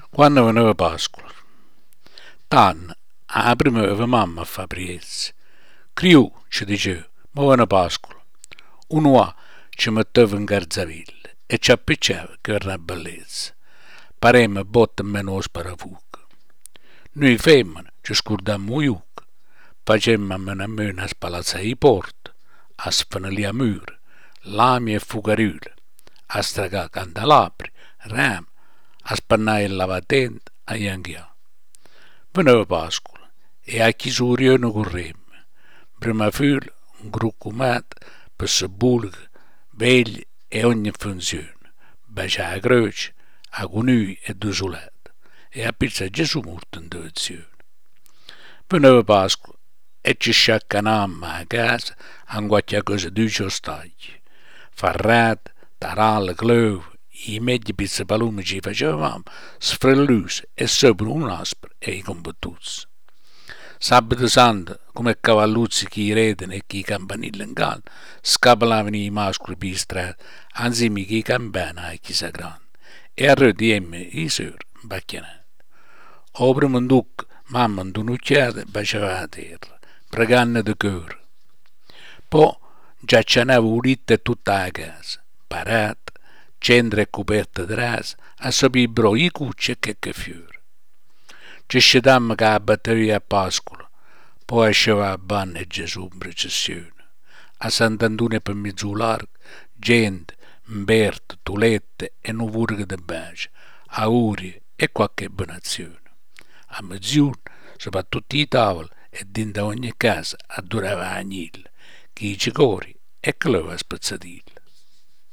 Quando veniva Pasqua, Tan, a prima aveva mamma a fa priezze. Criù, ci diceva, ma viene Pasqua. Uno ci metteva in garzaville e ci appicciava che era una bellezza. Paremmo botte meno sparafuc. Noi femmine ci scurdammo iuc, facemmo a meno a spalazzare i porti, a sfanalire mura, lami e fucariule, a stragare candelabri, rami, a spannare il lavatente, a ianghiare. Veniva Pasqua e a chiusura noi corremmo. Prima fila, un gruccumato per se bulga, vegli e ogni funzione, bacia a croce, a conui e desolata, e a pizza Gesù morto in devozione. Veniva Pasqua e ci sciaccanammo a casa a qualche cosa di ostaggi, farrate, tarale, clove, i mezzi pizzapalumi ci facevamo, sfrelluse e sopra un aspro e i combattuti. Sabato santo, come cavalluzzi chi redano e chi campanille in canna, scapalavano i mascoli per strada, anziché chi campana a chiesa grande, e arrediemmo i sori bacchianati. O prima un duc, mamma un'occhiata baciava la terra, pregando di cuore. Poi già c'anava ulita tutta la casa, parata, centro e coperta di rasa, a sopibrò i cucci e che fiori. Ci scetammo che la batteria a Pasqua, poi esceva a banna e Gesù in processione. A Sant'Antonio per mezzo largo, gente, mberte, tulette e nuvurghe di bacio, aurie e qualche benazione. A mezzogiorno, soprattutto i tavoli e dentro ogni casa, adorava Agnil, chi i cicori e che lo spazzatille.